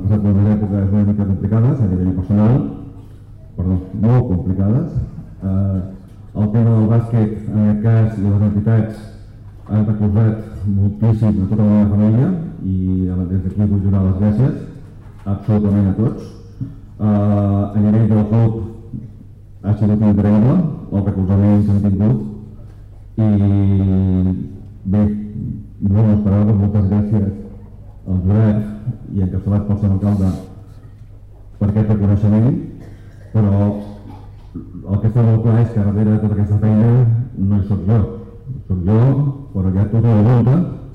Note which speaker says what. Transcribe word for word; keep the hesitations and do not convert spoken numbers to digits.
Speaker 1: passat per unes èpoques una mica complicades a nivell personal, perdó, molt complicades. Eh, el tema del bàsquet, en aquest cas, i les entitats han recolzat moltíssim a tota la meva família i des d'aquí vull donar les gràcies absolutament a tots. Uh, a nivell del club ha sigut increïble el recolzament que hem tingut i bé, no m'ho esperava, moltes gràcies al jurat i encapçalat pel senyor alcalde per aquest reconeixement, però el que està molt clar és que darrere de tota aquesta feina no hi soc jo, soc jo, però hi ha tota la volta